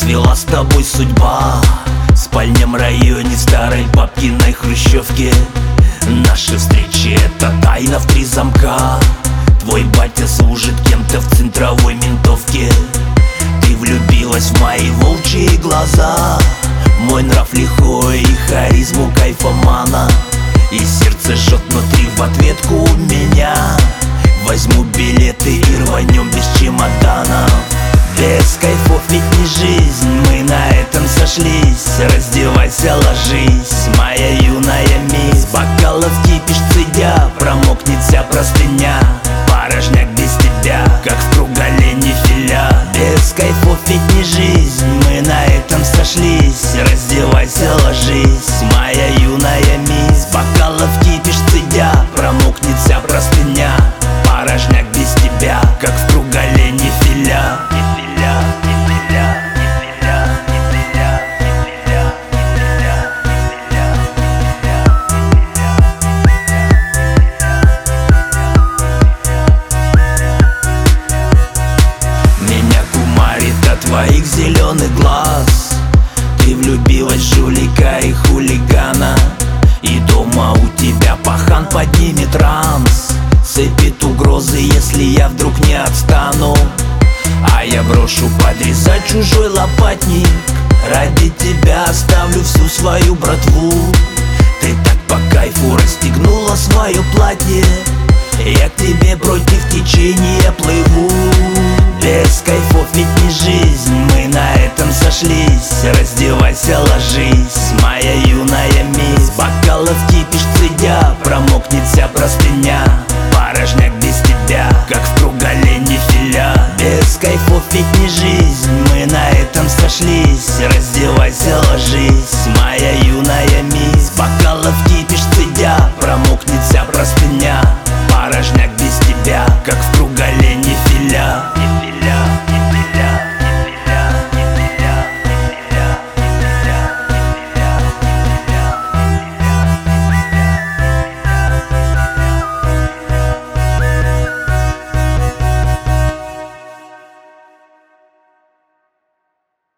свела с тобой судьба. В спальном районе старой бабкиной хрущевки. Наши встречи — это тайна в 3 замка. Твой батя служит кем-то в центровой ментовке. Ты влюбилась в мои волчьи глаза, мой нрав лихой и харизму кайфомана. И сердце жжет внутри в ответку у меня. Возьму билеты и рванем без чемоданов. Без кайфов ведь не жизнь, мы на этом сошлись. Раздевайся, ложись, моя юная мисс. Бокалов кипиш цедя, промокнет вся простыня. Порожняк без тебя, как в круг оленей филя. Без кайфов ведь не жизнь, мы на этом сошлись. Раздевайся, ложись, моя юная мисс. Бокалов кипиш цедя, промокнет вся простыня. Порожняк без тебя, как в круг оленей филя. Твоих зеленых глаз. Ты влюбилась в жулика и хулигана. И дома у тебя пахан поднимет транс. Сыпет угрозы, если я вдруг не отстану. А я брошу подрезать чужой лопатник. Ради тебя оставлю всю свою братву. Ты так по кайфу расстегнула свое платье. Я к тебе против течения плыву. Без кайфов ведь не жизнь, мы на этом сошлись. Раздевайся, ложись, моя юная мисс. Бокалов кипиш цедя, промокнет вся простыня. Порожняк без тебя, как в круг оленей филя. Без кайфов ведь не жизнь, мы на этом сошлись. Раздевайся, ложись.